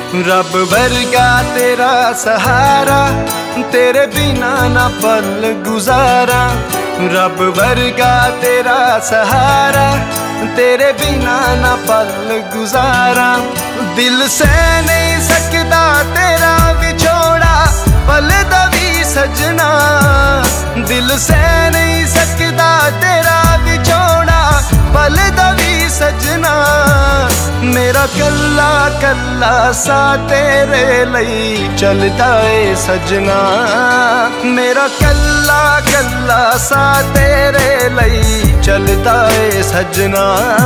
रब वर्गा तेरा सहारा, तेरे बिना ना पल गुजारा। रब वर्गा तेरा सहारा, तेरे बिना ना पल गुजारा। दिल से नहीं सकता तेरा विछोड़ा, पल दा भी सजना। दिल से नहीं सकता तेरा विछोड़ा, पल दा भी सजना। मेरा कल्ला कल्ला सा तेरे लई चलदा ए सजना। मेरा कल्ला कल्ला सा तेरे लई चलदा ए सजना।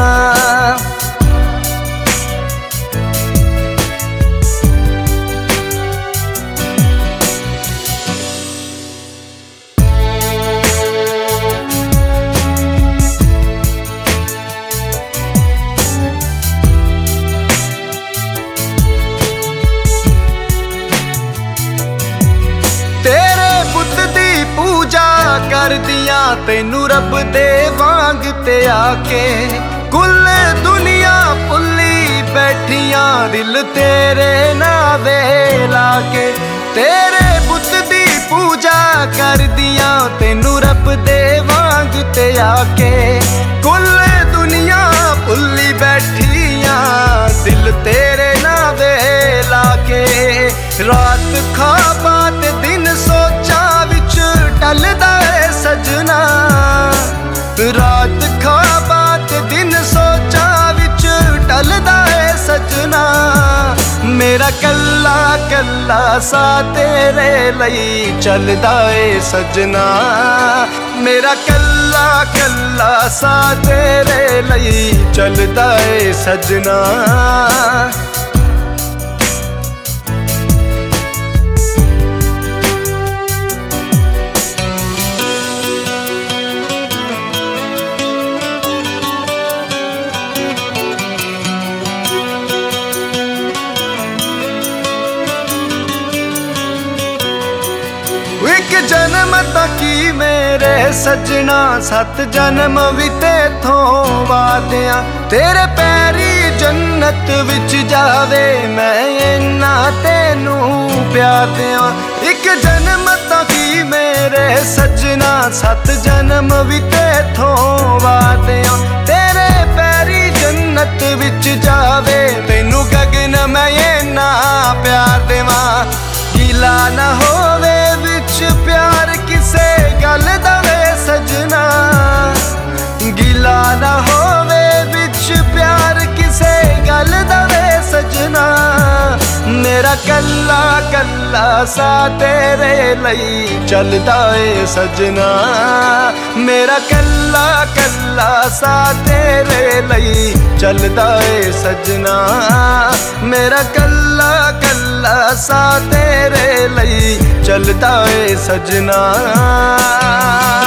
करदियां तैनू रब दे वांग ते आके, कुल दुनिया भुल्ली बैठियां दिल तेरे नावे लाके। तेरे बुत दी पूजा करदियां तैनू रब दे वांग ते आके, कुल दुनिया भुल्ली बैठियां दिल तेरे नावे लाके। रात खाबा ते दिन सोचा विच टलदा सजना। रात खाबा ते दिन सोचा विच टलदा है सजना। मेरा कल्ला कल्ला सा तेरे लई चलदा है सजना। मेरा कल्ला कल्ला सा तेरे लई चलदा है सजना। एक जन्म तकी मेरे सजना, 7 जन्म भी तेथों वादियां। तेरे पैरी जन्नत विच जावे मैं इन्ना तेनू प्यार दियां। एक जन्म तकी मेरे सजना, 7 जन्म भी तेथों वादियां। तेरे पैरी जन्नत विच जावे तेनू गगन मैं इन्ना प्यार देवां। गिला ना होवे प्यार किसे गल दा वे सजना। गिला ना होवे विच प्यार किसे गल दा वे सजना। मेरा कल्ला कल्ला सा तेरे लई चलदा ए सजना। मेरा कल्ला कल्ला सा तेरे लई चलदा ए सजना। मेरा कल्ला कल्ला सा तेरे लई चलदा ए सजना।